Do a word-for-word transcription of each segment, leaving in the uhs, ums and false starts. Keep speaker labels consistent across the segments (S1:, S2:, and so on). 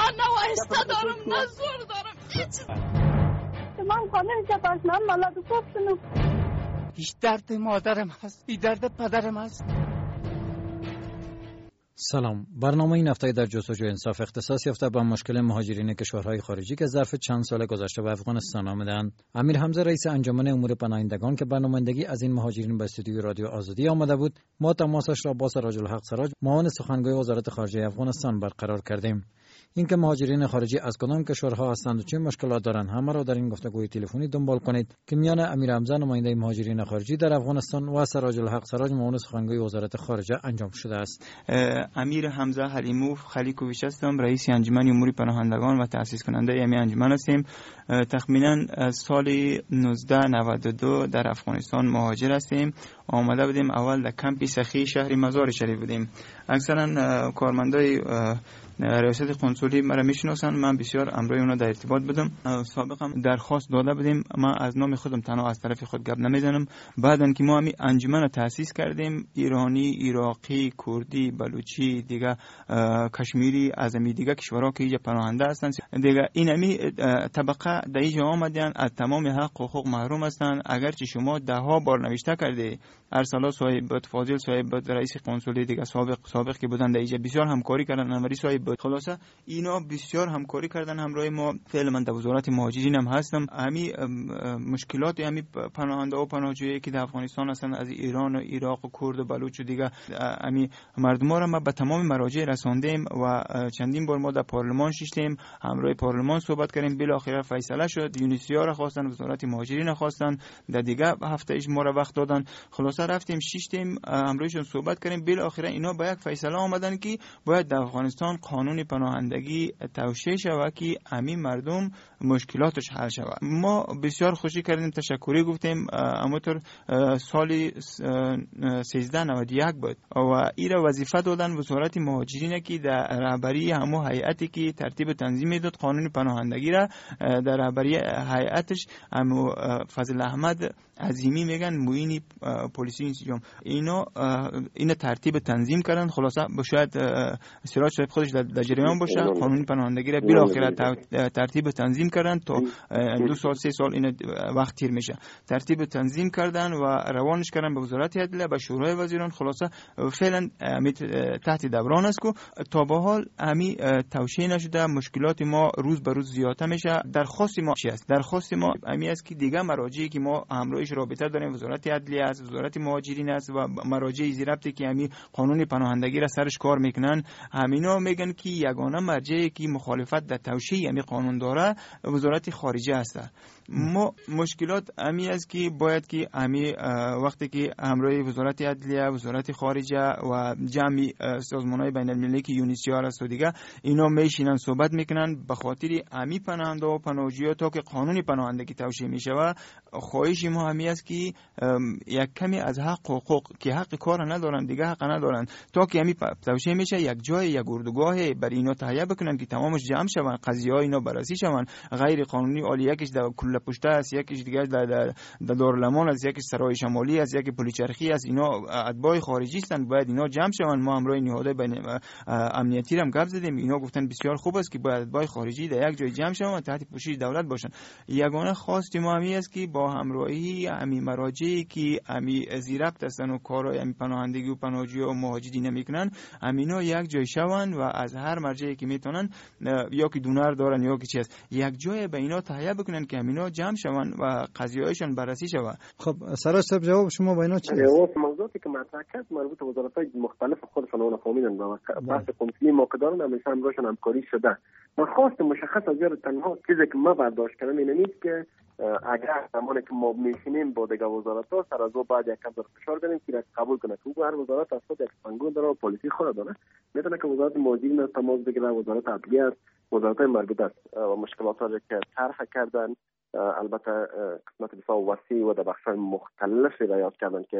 S1: نه وایسته دارم نه زور دارم هیچ.
S2: من خانه که پاشنم مالا دو پشنو.
S3: هیچ درد مادرم هست، هیچ درد پدرم هست.
S4: سلام. برنامه این هفته در جستجوی انصاف اختصاص یافته به مشکل مهاجرین کشورهای خارجی که ظرف چند سال گذشته به افغانستان آمدند. امیر حمزه رئیس انجمن امور پناهندگان که به نمایندگی از این مهاجرین به استودیوی رادیو آزادی آمده بود، ما تماسش را با سراج الحق سراج، معاون سخنگوی وزارت خارجه افغانستان برقرار کردیم. اینکه مهاجرین خارجی از کدام کشورها هستند و چه مشکلات دارند همه را در این گفتگوی تلفنی دنبال کنید که میان امیر حمزه نماینده مهاجرین خارجی در افغانستان و سراج الحق سراج معاون سخنگوی وزارت خارجه انجام شده است.
S5: امیر حمزه حلیموف خلیکوویچ هستم، رئیس انجمن امور پناهندگان و تأسیس کننده این انجمن هستیم. تقریبا از سال نوزده نود و دو در افغانستان مهاجر هستیم. آمده بودیم اول در کمپ سخی شهر مزار شریف بودیم. اکثرا کارمندای ریاست قنسولی مرا میشناسن، من بسیار امروی اونا در ارتباط بودم. سابقا درخواست داده بودیم، من از نام خودم تنها از طرف خود گپ نمیزنم. بعدن که ما همین انجمن رو تأسیس کردیم، ایرانی، عراقی، کردی، بلوچی، دیگه کشمیری از می دیگه کشورها که اینجا پناهنده هستن دیگه این همی طبقه در اینجا آمدن از تمام حق و حقوق محروم هستن. اگرچه شما ده ها بار نوشته کرده، ارسلا صاحب فاضل صاحب رئیس قنسولی دیگه سابق سابق که بودن در اینجا بسیار همکاری کردن، انوری صاحب خلاصه اینا بسیار همکاری کردن همراه ما. فعلا من در وزارت مهاجرین هم هستم. همین مشکلات همین پناهنده و پناهجویی که در افغانستان هستن از ایران و عراق و کرد و بلوچ و دیگه همین مردم ها را ما به تمام مراجع رساندیم و چندین بار ما در پارلمان شیشتیم، همراه پارلمان صحبت کردیم. بالاخره فیصله شد. یونیسیا را خواستن، وزارت مهاجرین خواستن، در دیگه هفته ایش ما را وقت دادن. خلاصه رفتیم شیشتیم، همراهشون صحبت کردیم. بالاخره اینا با یک فیصله آمدن که باید در افغانستان قانون پناهندگی توسعه شود که همین مردم مشکلاتش حل شود. ما بسیار خوشی کردیم، تشکری گفتیم. همونطور سال سیزده نود و یک بود و این وظیفه دادن وزارت مهاجرین که در رهبری همو هیئتی که ترتیب تنظیم میداد قانون پناهندگی را، در رهبری هیئتش همو فضل احمد عظیمی میگن معین پلیسی انسجام، اینا اینا ترتیب تنظیم کردن. خلاصه شاید سراج صاحب خودش در جریان باشه، قانون پناهندگی را بالاخره ترتیب تنظیم کردن تا دو سال سه سال این وقت تیر میشه. ترتیب تنظیم کردن و روانش کردن به وزارت عدلیه، به شورای وزیران. خلاصه فعلا تحت دوران است که تا به حال امی توشیح نشده. مشکلات ما روز به روز زیادتر میشه. درخواست ما چی است؟ درخواست ما امی است که دیگه مراجعی که ما همراهش رابطه داریم، وزارت عدلیه است، وزارت مهاجرین است و مراجع زیربطی که امی قانون پناهندگی را سرش کار میکنن، همینا میگن که یگانه مرجعی که مخالفت در توشیح یعنی قانون داره وزارت خارجه است. ما مشکلات امی است که باید که امی وقتی که همراه وزارت عدلیه، وزارت خارجه و جمعی سازمان‌های بین المللی که یونیسیا است و دیگه اینا میشینن صحبت میکنن به خاطر امی پناهنده و پناهجویان تا که قانون پناهندگی توشیح میشه. و خواهش ما همی است که یک کمی از حق و حقوق که حق کار ندارن دیگه حق ندارن تا که امی توشیح میشه یک جای یک اردوگاه بر اینا تهیه بکنن که تمامش جمع شون، قضیه ها اینا بررسی شون. غیر قانونی عالی یکیش در کل پشته است، یکیش دیگه در در دارالمان است، یکیش سرای شمالی است، یکی پلیچرخی است. اینا اتباع خارجی هستند، باید اینا جمع شون. ما همراه نهادهای بین امنیتی هم گپ زدیم، اینا گفتن بسیار خوب است که باید اتباع خارجی در یک جای جمع شون تحت پوشش دولت باشن. یگانه خواست ما همی است که با همراهی امی مراجعی که امی زیربط هستن و کارهای امی پناهندگی و پناهجویی و مهاجرین میکنن، امینا یک جای شون و از هر مرجعی که میتونن یا که دونر دارن یا که چی است یک جای به اینا تهیه بکنن که امینا جمع شون و قضیه‌هایشون بررسی شود.
S4: خب سراج صاحب جواب شما با اینا چی است؟
S6: جواب موضوعی که مطرح کرد مربوط به وزارت‌های مختلف خودشون اون فهمیدن و بحث قنسولی موقعداران هم مثلا همراهشون همکاری شده. من خواست مشخص از یار تنها چیزی که ما برداشت کردم اینه نیست که اگر زمانی که ما میشینیم با دیگه وزارت‌ها سر از او بعد یک کم در فشار بدیم که قبول کنه که هر وزارت از خود یک سخنگوی داره و پلیسی خود داره، میتونه که وزارت مهاجرین از تماس بگیره، وزارت عدلیه است، وزارت‌های مربوط است و مشکلات را که طرح کردن البته قسمت بسیار وسیع و در بخش‌های مختلف بیان کردن که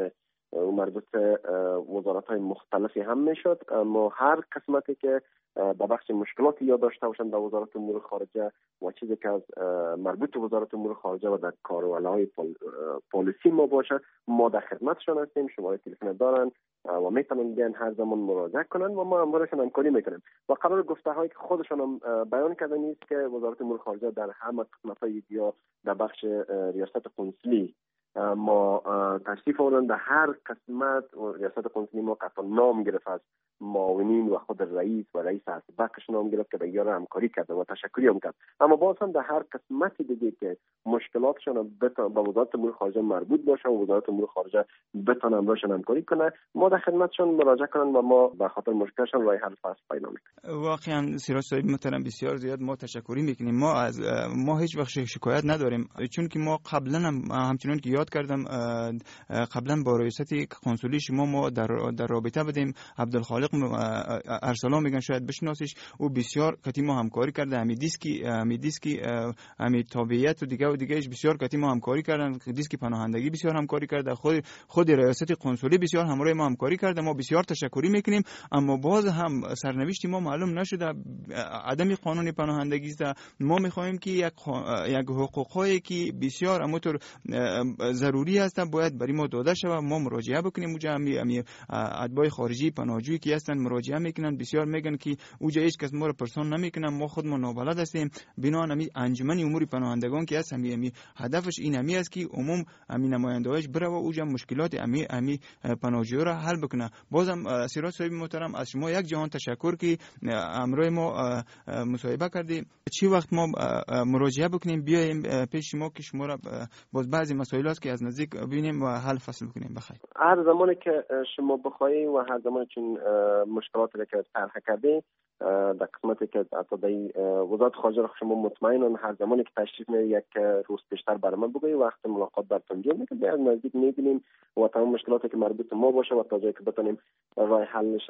S6: مربوط وزارت‌های مختلفی هم میشد. اما هر قسمتی که به بخش مشکلاتی یا داشته باشند در وزارت امور خارجه و چیزی که از مربوط به وزارت امور خارجه و در کارولای پالیسی ما باشه، ما در خدمتشان هستیم. شماره تلفن دارن و میتونن بیان هر زمان مراجعه کنن و ما همراهشان همکاری میکنیم. و قرار گفته هایی که خودشان هم بیان کردن است که وزارت امور خارجه در همه قسمت‌های یا در بخش ریاست قنصلی ما تشریف آوردن. در هر قسمت ریاست قنصلی ما قطعا نام گرفت از معاونین و خود رئیس و رئیس اسبقش نام گرفت که دیگه همکاری کرده و تشکری هم کرد. اما باز هم در هر قسمتی دیگه که مشکلاتشون بتونه با وزارت امور خارجه مربوط باشه و وزارت امور خارجه بتونه همراهشون همکاری کنه، ما در خدمتشون مراجعه کنن و ما به خاطر مشکلشون راه حل فصل پیدا میکنیم.
S5: واقعا سیراج صاحب محترم بسیار زیاد ما تشکری میکنیم. ما از ما هیچ وقت شکایت نداریم، چون که ما قبلا هم همچنان که یاد کردم قبلا با رئیست قنصلی شما ما در در رابطه بودیم. عبدالخالق ارسلان میگن شاید بشناسیش، او بسیار کتی ما همکاری کرده. همین دیسکی همین دیسکی همین تابعیت و دیگه و دیگهش بسیار کتی ما همکاری کردن. دیسکی پناهندگی بسیار همکاری کرده. خود خود ریاست قنصلی بسیار همراه ما همکاری کرده. ما بسیار تشکری میکنیم. اما باز هم سرنوشت ما معلوم نشده، عدم قانون پناهندگی است. ما میخواهیم که یک یک حقوقایی که بسیار همونطور ضروری است باید برای ما داده شود. ما مراجعه بکنیم اونجا. همین اتباع خارجی پناهجویی که هستن مراجعه میکنن، بسیار میگن که اونجا هیچ کس ما رو پرسان نمیکنن، ما خود ما نابلد هستیم. بنابراین همین انجمن امور پناهندگان که هست همین همین هدفش این همین است که عموم همین نماینده‌اش بره و اونجا مشکلات همین همین پناهجویی را حل بکنه. بازم سیراج صاحب محترم از شما یک جهان تشکر که همراه ما مصاحبه کردید. چی وقت ما مراجعه بکنیم بیایم پیش شما که شما را باز بعضی مسائل است که از نزدیک ببینیم و حل فصل بکنیم. بخیر.
S6: هر زمانی که شما بخواهی و هر زمانی چون مشکلاتی که طرح کردی در قسمتی که اتباعی وزارت خارجه را شما مطمئنن هر زمانی که تشریف میاری یک روز پیشتر برام بگویی، وقت ملاقات براتون جور میکنیم، از نزدیک میبینیم و تمام مشکلاتی که مربوط ما باشه و تا جایی که بتونیم راه حلش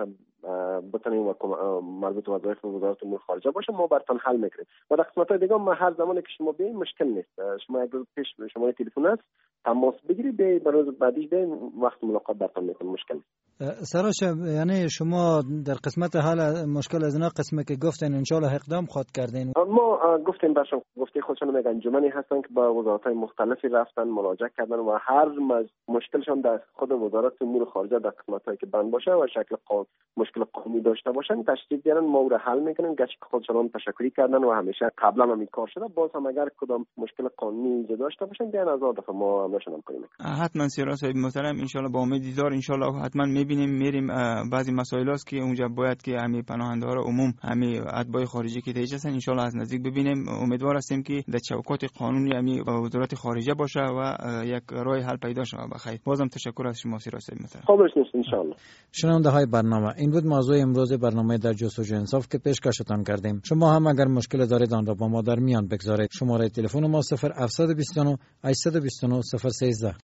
S6: بتونیم و مربوط به وظایف وزارت امور خارجه باشه ما براتون حل میکنیم. و در قسمت‌های دیگه ما هر زمانی که شما بیاین مشکل نیست. شما یک روز پیش شما تلفن است تماس بگیرید، به روز بعدیش بیاین وقت ملاقات براتون میکنیم. مشکل نیست.
S4: سراج، یعنی شما در قسمت حل مشکل از اینا قسمه که گفتین ان شاء الله اقدام خود کردین؟
S6: ما گفتیم برشون گفته خودشون میگن انجمنی هستن که با وزارت‌های مختلفی رفتن مراجعه کردن و هر مشکلشون در خود وزارت امور خارجه در قسمتایی که بند باشه و شکل قانون مشکل قانونی داشته باشن تشریف بیارن، ما رو حل میکنیم. گرچه خودشون تشکری کردن و همیشه قبلا هم این کار شده، باز هم اگر کدام مشکل قانونی ایجاد داشته باشن بیان از دفعه ما همشون هم کنیم.
S5: حتما سیراج صاحب محترم ان شاء الله با امید دیدار ان شاء الله حتما میبینیم میریم. بعضی مسائل است که اونجا باید که همین پناهنده ها عموم همین اتباع خارجی که تیج هستن ان شاء الله از نزدیک ببینیم. امیدوار هستیم که در چوکات قانونی همین وزارت خارجه باشه و یک راه حل پیدا شه. بخیر. بازم تشکر از شما سیراج صاحب محترم.
S6: خوبش نیست ان شاء الله.
S4: شنونده های برنامه، این بود موضوع امروز برنامه در جستجوی انصاف که پیشکشتان کردیم. شما هم اگر مشکل دارید آن را با ما در میان بگذارید. شماره تلفن ما صفر هفت دو نه هشت دو نه صفر یک سه